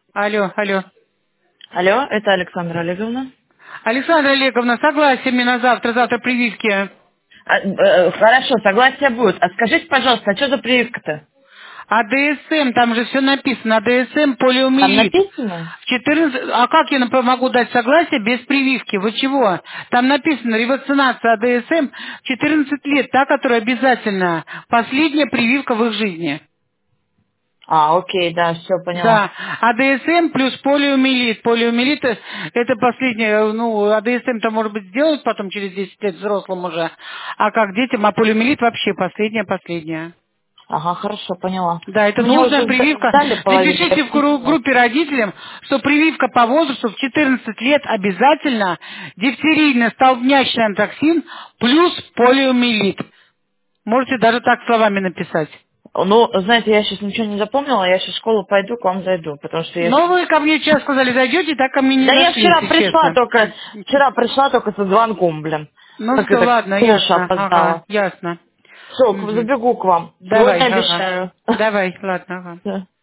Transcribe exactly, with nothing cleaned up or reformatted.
Алло, алло. Алло, это Александра Олеговна. Александра Олеговна, согласие мне на завтра, завтра прививки. А, э, хорошо, согласие будет. А скажите, пожалуйста, а что за прививка-то? А ДСМ, там же все написано, а ДСМ Там полиомиелит. написано? В четырнадцать, а как я например, могу дать согласие без прививки? Вы чего? Там написано ревакцинация АДСМ в четырнадцать лет, та, которая обязательно. Последняя прививка в их жизни. А, окей, да, все, поняла. Да, АДСМ плюс полиомиелит. Полиомиелит э, это последнее, ну, АДСМ-то, может быть, сделают потом через десять лет взрослым уже, а как детям, а полиомиелит вообще последняя, последняя. Ага, хорошо, поняла. Да, это Мне нужная уже сда- прививка. сдали половину Напишите в гру- вакцины. группе родителям, что прививка по возрасту в четырнадцать лет обязательно дифтерийный столбнячный антраксин плюс полиомиелит. Можете даже так словами написать. Ну, знаете, я сейчас ничего не запомнила, я сейчас в школу пойду, к вам зайду, потому что я... Но вы ко мне сейчас сказали, зайдете, так ко мне не Да я зашли, вчера если пришла честно. только, вчера пришла только со звонком, блин. Ну Как все, это, ладно, к крыше ясно. Ага, опоздала. ясно. Все, Мгм. забегу к вам. Давай, Сегодня ага. обещаю. Давай, ладно, ага. Всё.